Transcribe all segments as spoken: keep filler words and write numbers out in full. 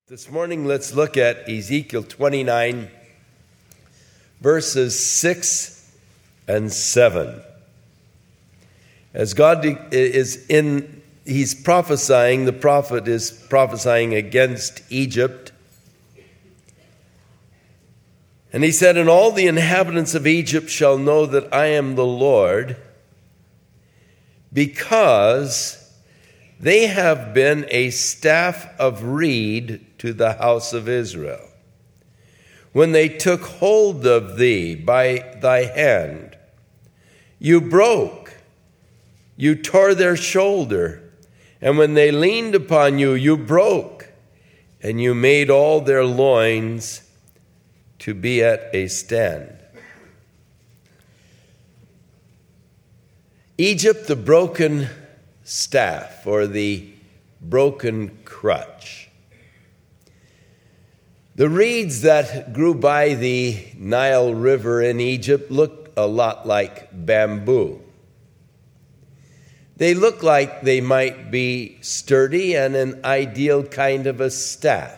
This morning, let's look at Ezekiel twenty-nine, verses six and seven. As God is in, he's prophesying, the prophet is prophesying against Egypt. And he said, "And all the inhabitants of Egypt shall know that I am the Lord, because they have been a staff of reed to the house of Israel. When they took hold of thee by thy hand, you broke, you tore their shoulder, and when they leaned upon you, you broke, and you made all their loins to be at a stand." Egypt, the broken staff, or the broken crutch. The reeds that grew by the Nile River in Egypt looked a lot like bamboo. They look like they might be sturdy and an ideal kind of a staff.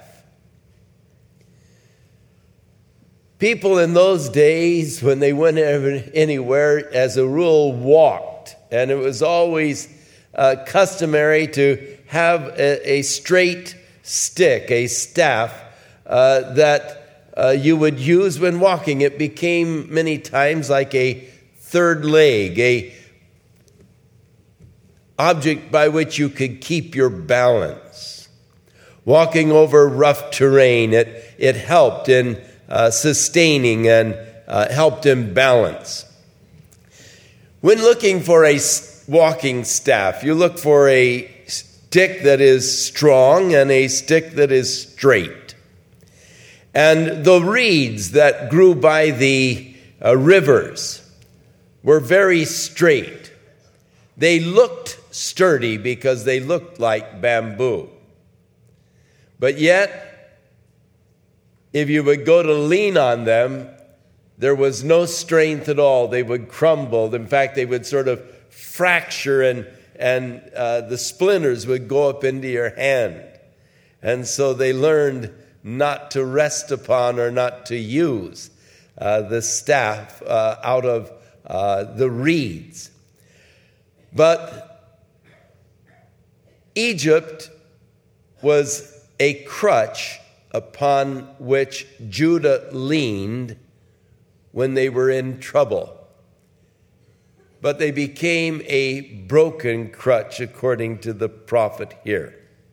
People in those days, when they went anywhere, as a rule, walked, and it was always uh, customary to have a, a straight stick, a staff, Uh, that uh, you would use when walking. It became many times like a third leg, a object by which you could keep your balance. Walking over rough terrain, it, it helped in uh, sustaining and uh, helped in balance. When looking for a walking staff, you look for a stick that is strong and a stick that is straight. And the reeds that grew by the uh, rivers were very straight. They looked sturdy because they looked like bamboo. But yet, if you would go to lean on them, there was no strength at all. They would crumble. In fact, they would sort of fracture, and, and uh, the splinters would go up into your hand. And so they learned not to rest upon or not to use uh, the staff uh, out of uh, the reeds. But Egypt was a crutch upon which Judah leaned when they were in trouble. But they became a broken crutch, according to the prophet here.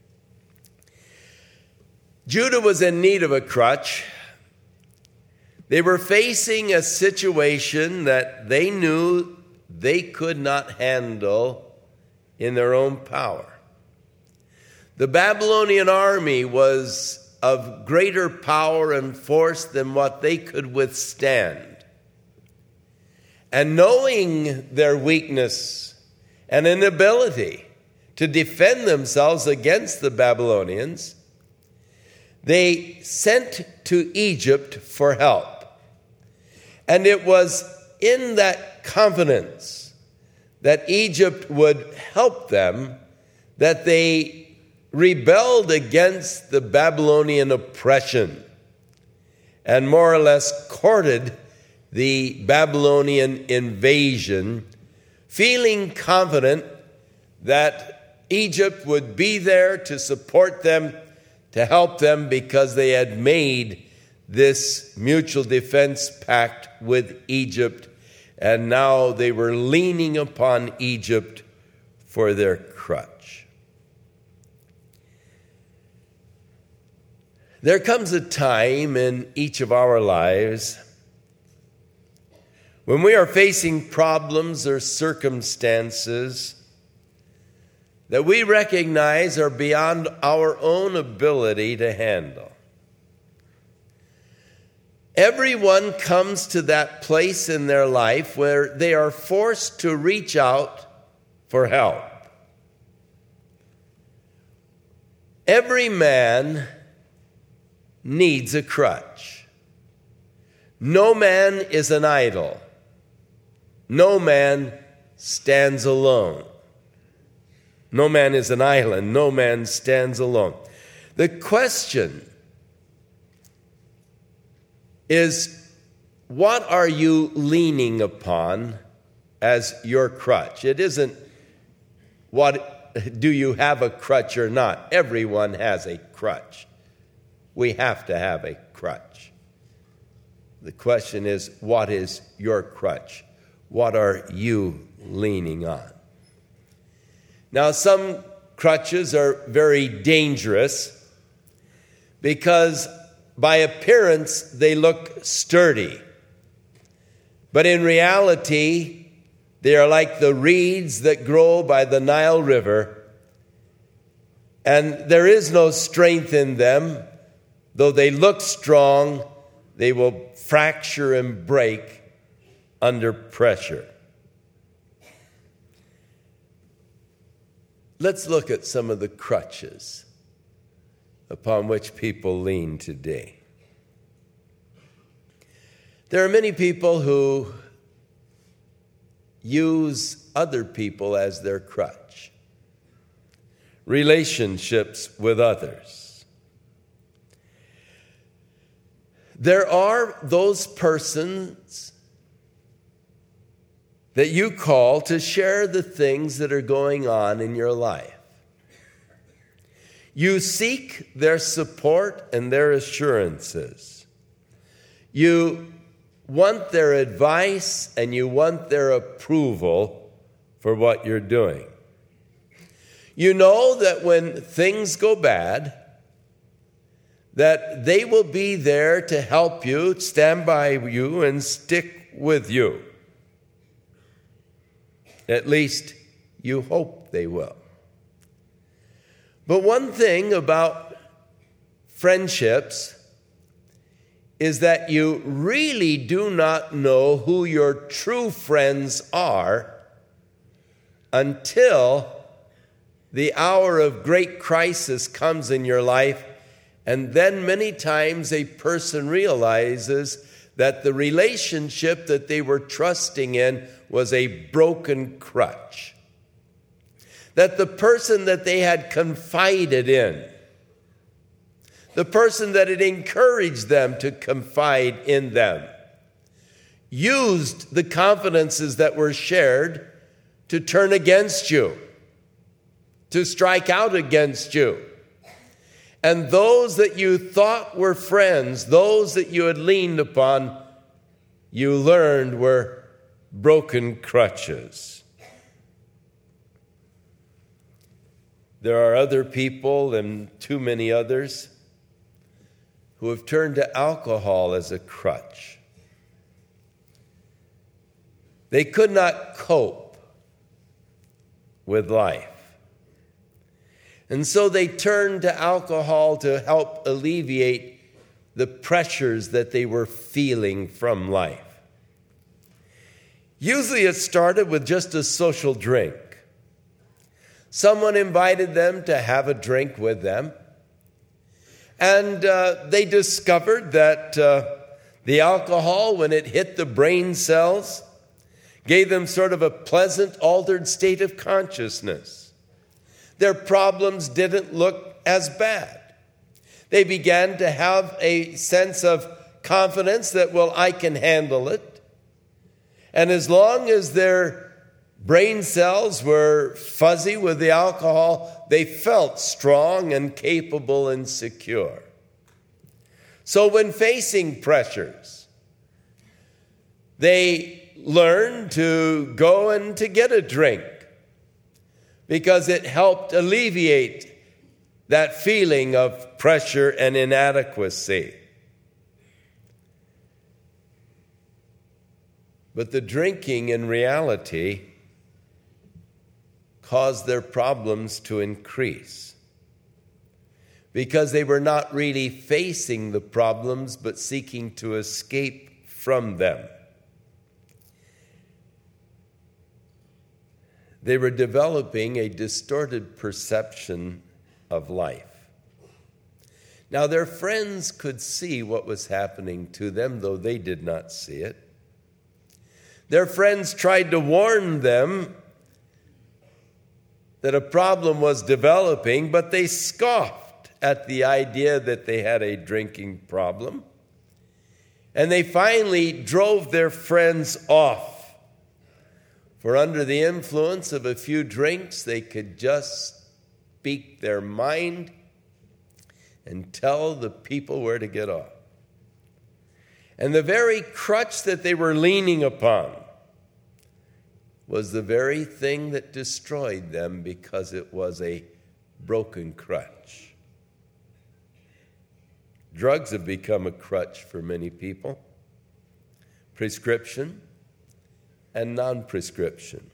Judah was in need of a crutch. They were facing a situation that they knew they could not handle in their own power. The Babylonian army was of greater power and force than what they could withstand. And knowing their weakness and inability to defend themselves against the Babylonians, they sent to Egypt for help. And it was in that confidence that Egypt would help them that they rebelled against the Babylonian oppression and more or less courted the Babylonian invasion, feeling confident that Egypt would be there to support them, to help them, because they had made this mutual defense pact with Egypt, and now they were leaning upon Egypt for their crutch. There comes a time in each of our lives when we are facing problems or circumstances that we recognize are beyond our own ability to handle. Everyone comes to that place in their life where they are forced to reach out for help. Every man needs a crutch. No man is an idol. No man stands alone. No man is an island. No man stands alone. The question is, what are you leaning upon as your crutch? It isn't what do you have a crutch or not. Everyone has a crutch. We have to have a crutch. The question is, what is your crutch? What are you leaning on? Now, some crutches are very dangerous because by appearance they look sturdy. But in reality, they are like the reeds that grow by the Nile River, and there is no strength in them. Though they look strong, they will fracture and break under pressure. Let's look at some of the crutches upon which people lean today. There are many people who use other people as their crutch. Relationships with others. There are those persons that you call to share the things that are going on in your life. You seek their support and their assurances. You want their advice and you want their approval for what you're doing. You know that when things go bad, that they will be there to help you, stand by you, and stick with you. At least you hope they will. But one thing about friendships is that you really do not know who your true friends are until the hour of great crisis comes in your life, and then many times a person realizes that the relationship that they were trusting in was a broken crutch. That the person that they had confided in, the person that had encouraged them to confide in them, used the confidences that were shared to turn against you, to strike out against you. And those that you thought were friends, those that you had leaned upon, you learned were broken crutches. There are other people, and too many others, who have turned to alcohol as a crutch. They could not cope with life. And so they turned to alcohol to help alleviate the pressures that they were feeling from life. Usually it started with just a social drink. Someone invited them to have a drink with them. And uh, they discovered that uh, the alcohol, when it hit the brain cells, gave them sort of a pleasant, altered state of consciousness. Their problems didn't look as bad. They began to have a sense of confidence that, well, I can handle it. And as long as their brain cells were fuzzy with the alcohol, they felt strong and capable and secure. So when facing pressures, they learned to go and to get a drink because it helped alleviate that feeling of pressure and inadequacy. But the drinking in reality caused their problems to increase because they were not really facing the problems but seeking to escape from them. They were developing a distorted perception of life. Now, their friends could see what was happening to them, though they did not see it. Their friends tried to warn them that a problem was developing, but they scoffed at the idea that they had a drinking problem. And they finally drove their friends off. For under the influence of a few drinks, they could just speak their mind and tell the people where to get off. And the very crutch that they were leaning upon was the very thing that destroyed them, because it was a broken crutch. Drugs have become a crutch for many people. Prescription and non-prescription.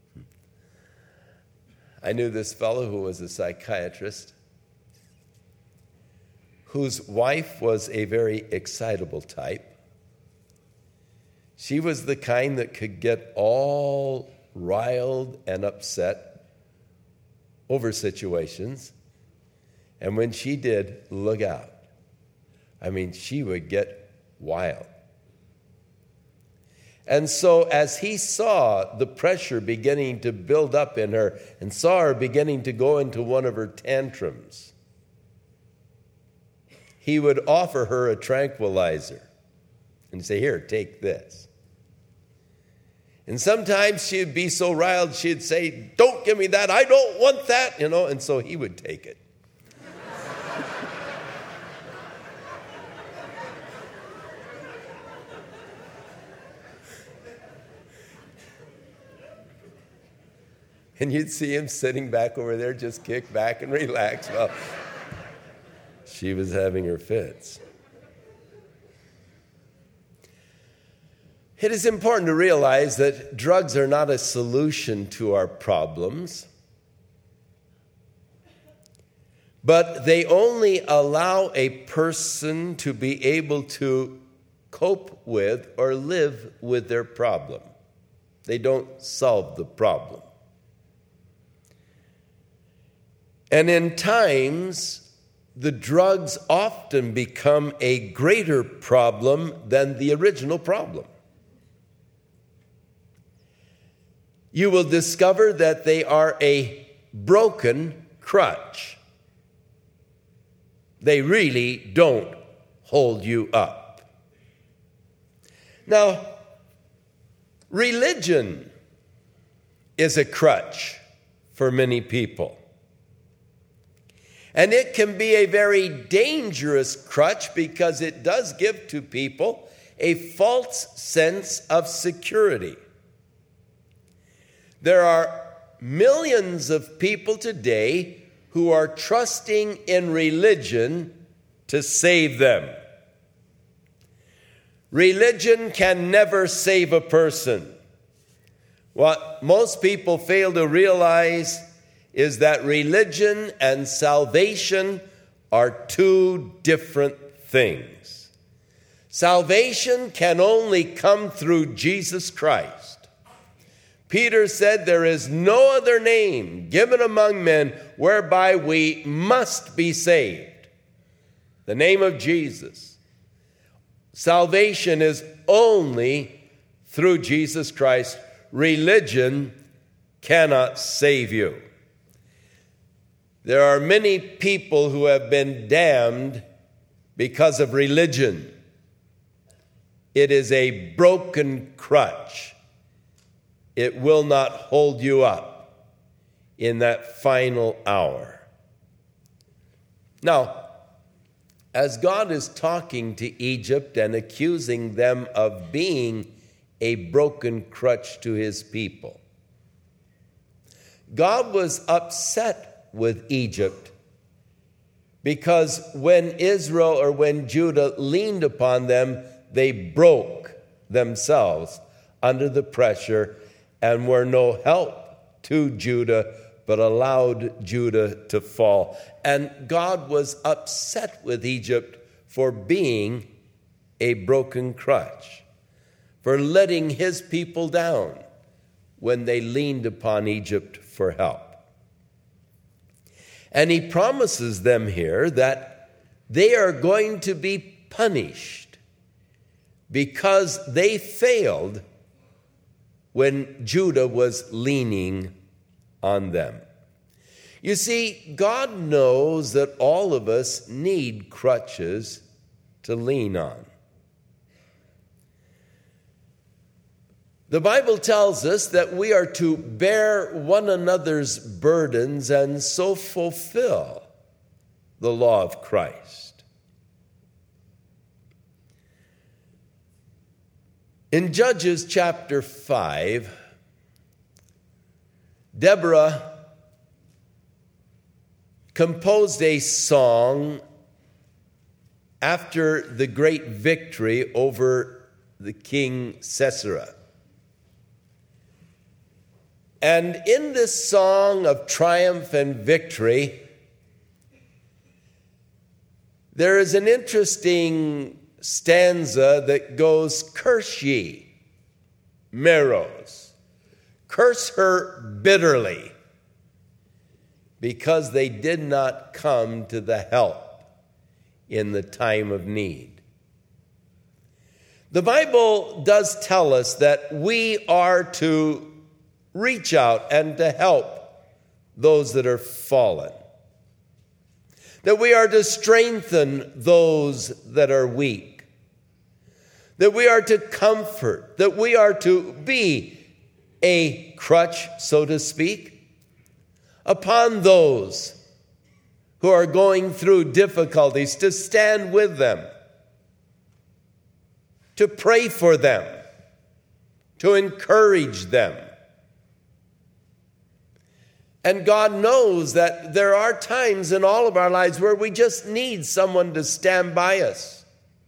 I knew this fellow who was a psychiatrist, whose wife was a very excitable type. She was the kind that could get all riled and upset over situations. And when she did, look out. I mean, she would get wild. And so as he saw the pressure beginning to build up in her and saw her beginning to go into one of her tantrums, he would offer her a tranquilizer and say, here, take this. And sometimes she'd be so riled, she'd say, don't give me that, I don't want that, you know, and so he would take it. And you'd see him sitting back over there, just kick back and relax. Well, she was having her fits. It is important to realize that drugs are not a solution to our problems, but they only allow a person to be able to cope with or live with their problem. They don't solve the problem. And in times, the drugs often become a greater problem than the original problem. You will discover that they are a broken crutch. They really don't hold you up. Now, religion is a crutch for many people. And it can be a very dangerous crutch because it does give to people a false sense of security. There are millions of people today who are trusting in religion to save them. Religion can never save a person. What most people fail to realize is that religion and salvation are two different things. Salvation can only come through Jesus Christ. Peter said, there is no other name given among men whereby we must be saved. The name of Jesus. Salvation is only through Jesus Christ. Religion cannot save you. There are many people who have been damned because of religion. It is a broken crutch. It will not hold you up in that final hour. Now, as God is talking to Egypt and accusing them of being a broken crutch to his people, God was upset with Egypt because when Israel or when Judah leaned upon them, they broke themselves under the pressure and were no help to Judah, but allowed Judah to fall. And God was upset with Egypt for being a broken crutch, for letting his people down when they leaned upon Egypt for help. And he promises them here that they are going to be punished because they failed when Judah was leaning on them. You see, God knows that all of us need crutches to lean on. The Bible tells us that we are to bear one another's burdens and so fulfill the law of Christ. In Judges chapter five, Deborah composed a song after the great victory over the king Sisera. And in this song of triumph and victory, there is an interesting stanza that goes, "Curse ye, Meroz, curse her bitterly, because they did not come to the help in the time of need." The Bible does tell us that we are to reach out and to help those that are fallen, that we are to strengthen those that are weak, that we are to comfort, that we are to be a crutch, so to speak, upon those who are going through difficulties, to stand with them, to pray for them, to encourage them. And God knows that there are times in all of our lives where we just need someone to stand by us.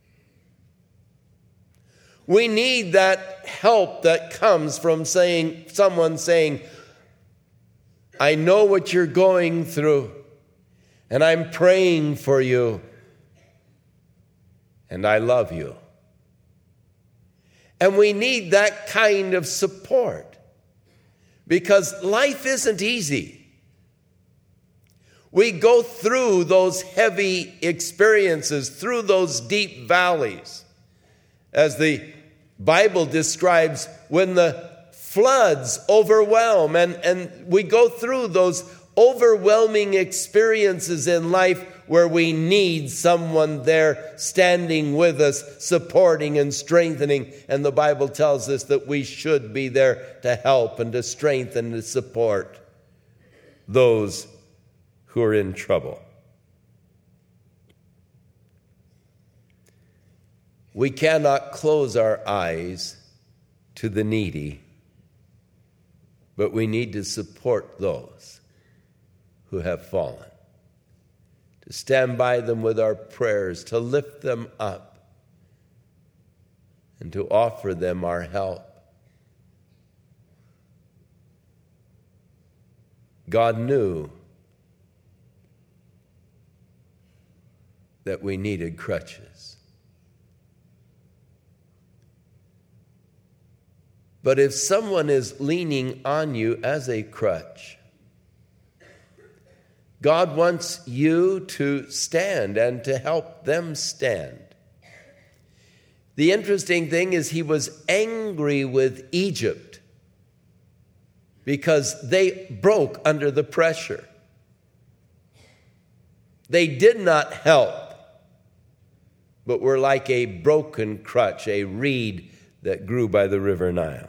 We need that help that comes from saying, someone saying, "I know what you're going through, and I'm praying for you, and I love you." And we need that kind of support, because life isn't easy. We go through those heavy experiences, through those deep valleys, as the Bible describes when the floods overwhelm, and, and we go through those overwhelming experiences in life where we need someone there standing with us, supporting and strengthening. And the Bible tells us that we should be there to help and to strengthen and to support those who are in trouble. We cannot close our eyes to the needy, but we need to support those who have fallen, to stand by them with our prayers, to lift them up, and to offer them our help. God knew that we needed crutches. But if someone is leaning on you as a crutch, God wants you to stand and to help them stand. The interesting thing is, he was angry with Egypt because they broke under the pressure. They did not help, but were like a broken crutch, a reed that grew by the river Nile.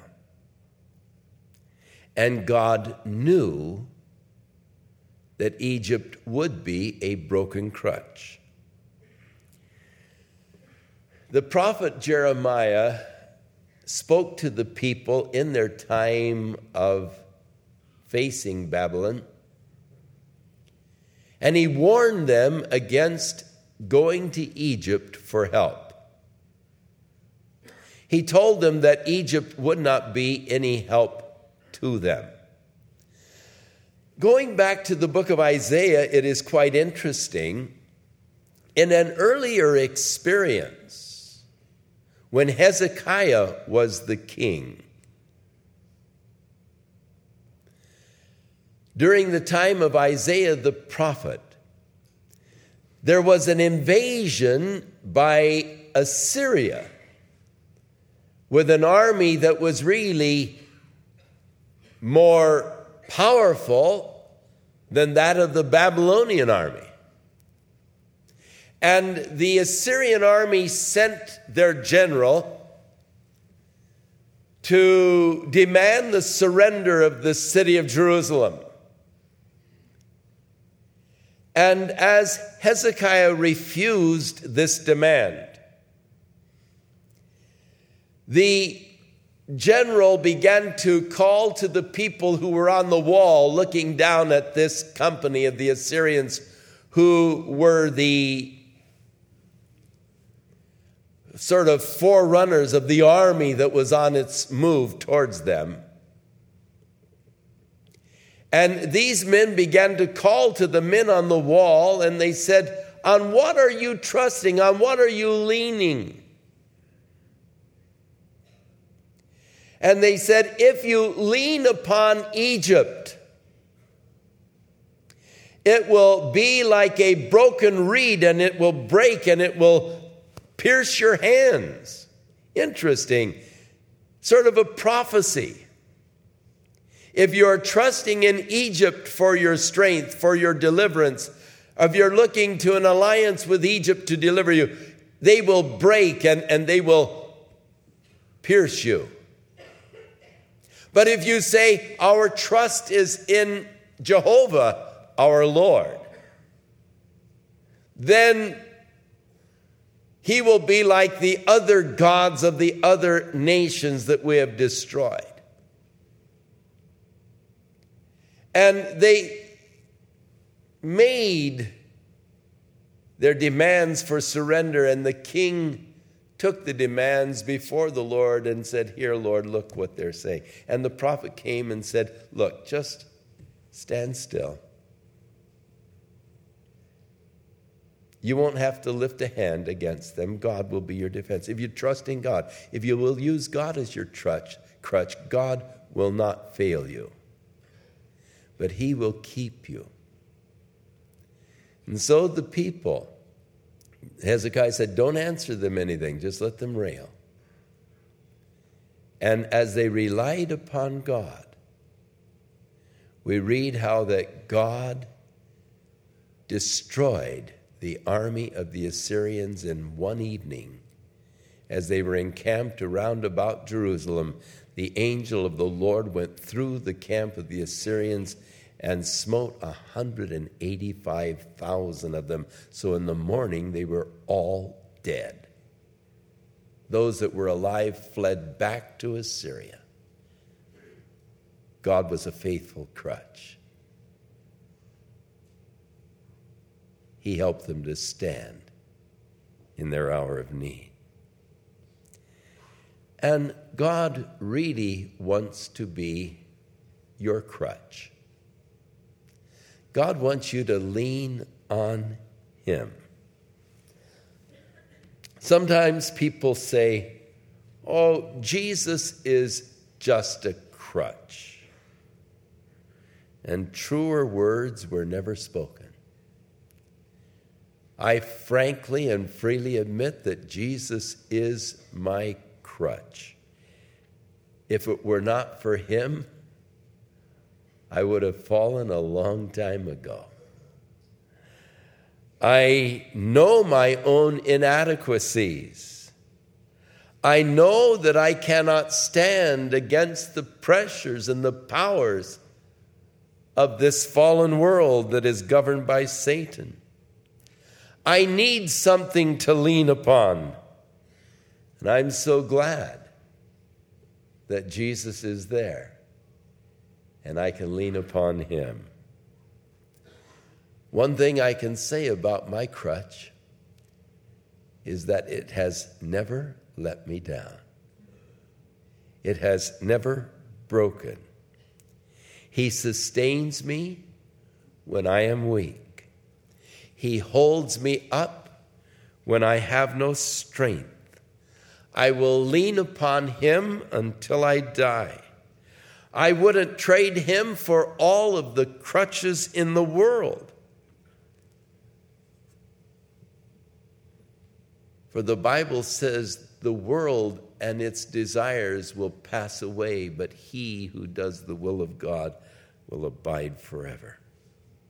And God knew that Egypt would be a broken crutch. The prophet Jeremiah spoke to the people in their time of facing Babylon, and he warned them against going to Egypt for help. He told them that Egypt would not be any help to them. Going back to the book of Isaiah, it is quite interesting. In an earlier experience, when Hezekiah was the king, during the time of Isaiah the prophet, there was an invasion by Assyria with an army that was really more powerful than that of the Babylonian army. And the Assyrian army sent their general to demand the surrender of the city of Jerusalem. And as Hezekiah refused this demand, the general began to call to the people who were on the wall looking down at this company of the Assyrians, who were the sort of forerunners of the army that was on its move towards them. And these men began to call to the men on the wall, and they said, "On what are you trusting? On what are you leaning?" And they said, "If you lean upon Egypt, it will be like a broken reed, and it will break, and it will pierce your hands." Interesting. Sort of a prophecy. If you're trusting in Egypt for your strength, for your deliverance, if you're looking to an alliance with Egypt to deliver you, they will break and, and they will pierce you. But if you say, "Our trust is in Jehovah, our Lord," then he will be like the other gods of the other nations that we have destroyed. And they made their demands for surrender, and the king took the demands before the Lord and said, "Here, Lord, look what they're saying." And the prophet came and said, "Look, just stand still. You won't have to lift a hand against them. God will be your defense. If you trust in God, if you will use God as your crutch, crutch, God will not fail you, but he will keep you." And so the people, Hezekiah said, "Don't answer them anything, just let them rail." And as they relied upon God, we read how that God destroyed the army of the Assyrians in one evening. As they were encamped around about Jerusalem, the angel of the Lord went through the camp of the Assyrians and smote one hundred eighty-five thousand of them. So in the morning they were all dead. Those that were alive fled back to Assyria. God was a faithful crutch. He helped them to stand in their hour of need. And God really wants to be your crutch. God wants you to lean on him. Sometimes people say, "Oh, Jesus is just a crutch." And truer words were never spoken. I frankly and freely admit that Jesus is my crutch. If it were not for him, I would have fallen a long time ago. I know my own inadequacies. I know that I cannot stand against the pressures and the powers of this fallen world that is governed by Satan. I need something to lean upon. And I'm so glad that Jesus is there and I can lean upon him. One thing I can say about my crutch is that it has never let me down. It has never broken. He sustains me when I am weak. He holds me up when I have no strength. I will lean upon him until I die. I wouldn't trade him for all of the crutches in the world. For the Bible says the world and its desires will pass away, but he who does the will of God will abide forever.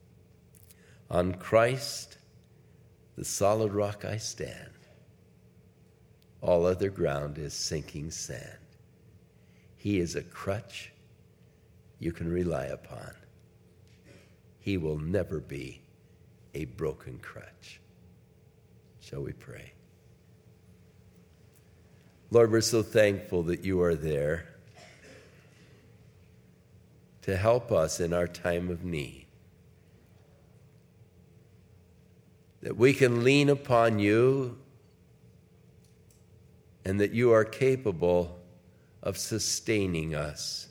On Christ, the solid rock I stand. All other ground is sinking sand. He is a crutch you can rely upon. He will never be a broken crutch. Shall we pray? Lord, we're so thankful that you are there to help us in our time of need. That we can lean upon you and that you are capable of sustaining us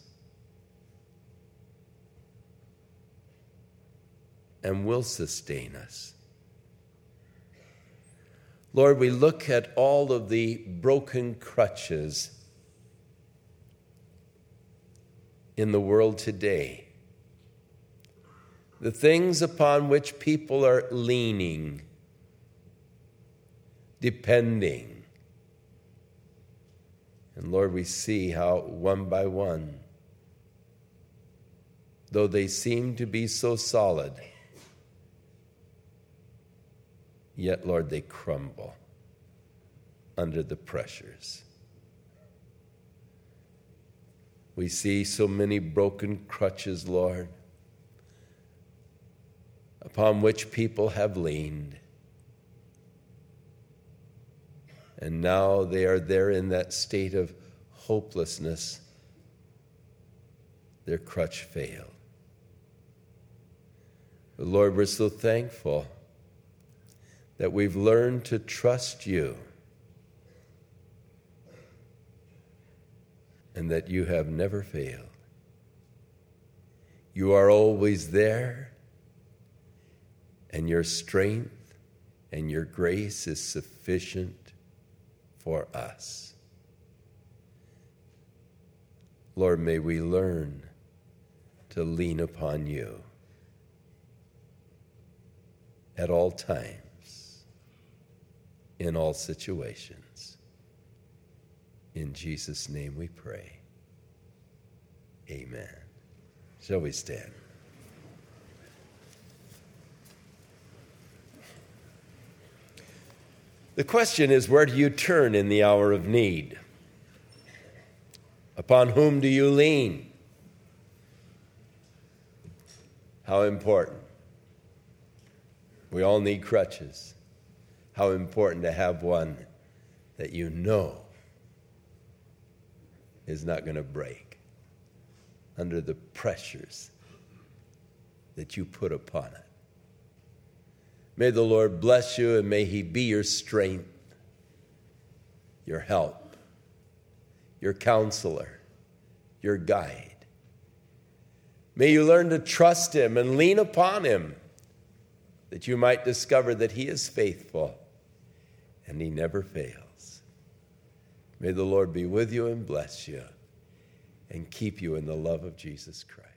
and will sustain us. Lord, we look at all of the broken crutches in the world today, the things upon which people are leaning, depending. And Lord, we see how one by one, though they seem to be so solid, yet, Lord, they crumble under the pressures. We see so many broken crutches, Lord, upon which people have leaned. And now they are there in that state of hopelessness. Their crutch failed. But Lord, we're so thankful that we've learned to trust you and that you have never failed. You are always there, and your strength and your grace is sufficient for us. Lord, may we learn to lean upon you at all times, in all situations. In Jesus' name we pray. Amen. Shall we stand? The question is, where do you turn in the hour of need? Upon whom do you lean? How important. We all need crutches. How important to have one that you know is not going to break under the pressures that you put upon it. May the Lord bless you, and may he be your strength, your help, your counselor, your guide. May you learn to trust him and lean upon him, that you might discover that he is faithful and he never fails. May the Lord be with you and bless you and keep you in the love of Jesus Christ.